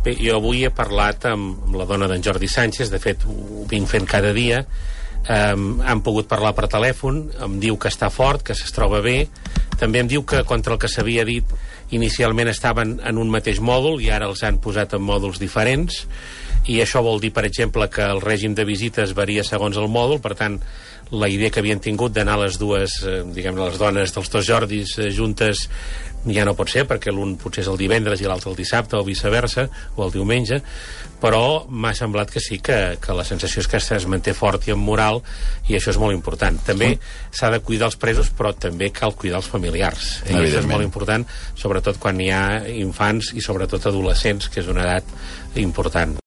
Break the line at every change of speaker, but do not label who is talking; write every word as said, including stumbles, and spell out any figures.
Bé, jo avui he parlat amb, amb la dona d'en Jordi Sánchez, de fet ho vinc fent cada dia. Um, han pogut parlar per telèfon, em diu que està fort, que es troba bé. També em diu que contra el que s'havia dit inicialment estaven en un mateix mòdul i ara els han posat en mòduls diferents, i això vol dir, per exemple, que el règim de visites varia segons el mòdul. Per tant, la idea que havien tingut d'anar les dues, eh, diguem les dones dels dos Jordis eh, juntes ja no pot ser, perquè l'un potser és el divendres i l'altre el dissabte, o viceversa, o el diumenge, però m'ha semblat que sí, que, que la sensació és que es manté fort i amb moral, i això és molt important. També s'ha de cuidar els presos, però també cal cuidar els familiars. I això és molt important, sobretot quan hi ha infants i sobretot adolescents, que és una edat important.